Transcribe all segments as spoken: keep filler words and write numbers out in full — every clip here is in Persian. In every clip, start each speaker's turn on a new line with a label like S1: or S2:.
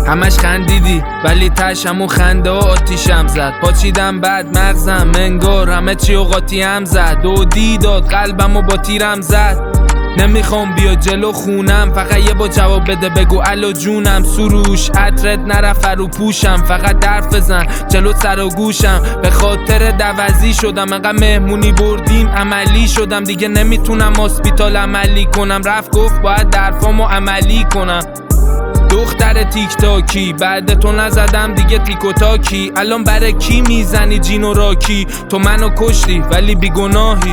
S1: همش خندیدی ولی تش همون خنده و آتیشم زد. پاچیدم بعد مغزم انگار همه چی و قاطی هم زد. دودی داد قلبم و با تیرم زد. نمیخوام بیا جلو خونم، فقط یه با جواب بده بگو الو جونم. سروش عطرت نرفت رو پوشم، فقط درف بزن جلو سر و گوشم. به خاطر دوزی شدم، انقدر مهمونی بردیم عملی شدم. دیگه نمیتونم هاسپیتال عملی کنم. رفت گفت باید درفامو عملی کنم. دختر تیک تاکی بعد تو نزدم دیگه تیک و تاکی. الان برای کی میزنی جین و راکی؟ تو منو کشتی ولی بیگناهی.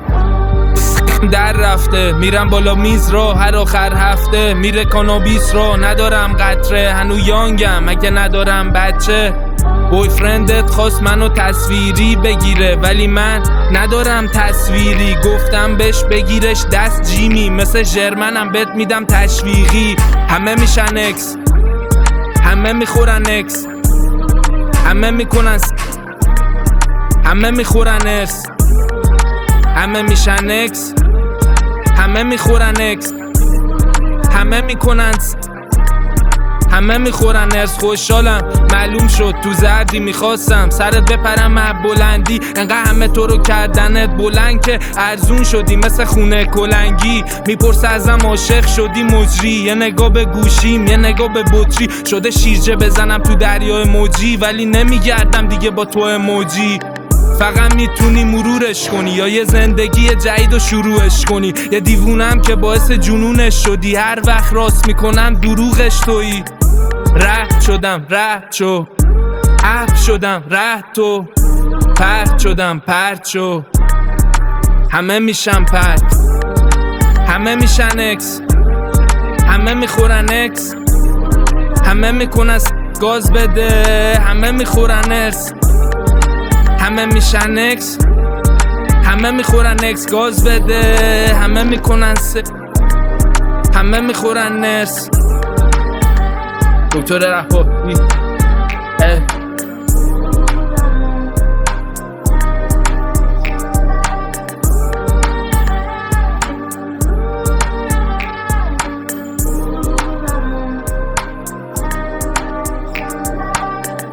S1: در رفته میرم بالا میز را هر آخر هفته. میره کانابیس را ندارم قطره، هنو یانگم مگه ندارم بچه. بوی فرندت خواست منو تصویری بگیره ولی من ندارم تصویری. گفتم بهش بگیرش دست جیمی، مثل ژرمنم بهت میدم تشویقی. همه میشن اکس، همه میخورن اکس، همه میکنن س... همه میخورن ارس، همه میشن اکس، همه میخورن اکس، همه میکنن س... همه میخورن ارس. خوشحالم معلوم شد تو زردی میخواستم سرت بپرم مب بلندی. انقدر همه تو رو کردنت بلند که ارزون شدی مثل خونه کلنگی. میپرسه ازم عاشق شدی مجری، یه نگاه به گوشیم یه نگاه به بطری. شده شیرجه بزنم تو دریای موجی ولی نمیگردم دیگه با تو اموجی. فقط میتونی مرورش کنی یا یه زندگی جدید و شروعش کنی. یه دیوونم که باعث جنونش شدی، هر وقت راست میکنم دروغش تویی. رد شدم رد شو، عف شدم رد تو، پرد شدم پرد شو. همه میشن پرد، همه میشن اکس، همه میخورن اکس، همه میکنن گاز بده، همه میخورن ارس. همه میشن اکس، همه میخورن اکس گاز بده، همه میکنن س... همه میخورن نرس. دکتر رهباری